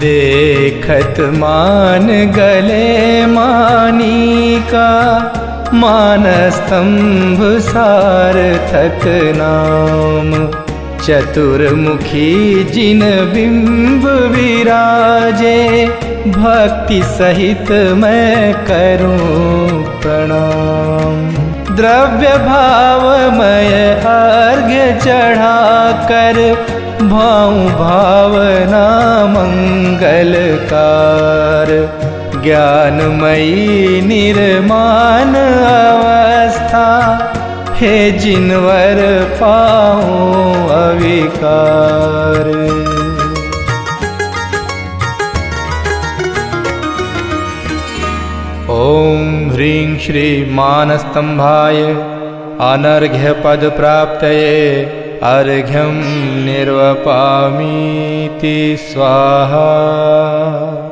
देखत मान गले मानिका, मानस्तंभ सार्थक नाम। चतुर्मुखी जिन बिंब विराजे, भक्ति सहित मैं करूं प्रणाम। द्रव्य भावमय अर्घ्य चढ़ाकर, भाऊं भावना मंगलकार। ज्ञानमयी निर्माण अवस्था, हे जिनवर पाऊं अविकार। ओम ह्रीं श्री मानस्तंभाय अनर्घ्य पद प्राप्तये अर्घ्यं निर्वपामीति स्वाहा।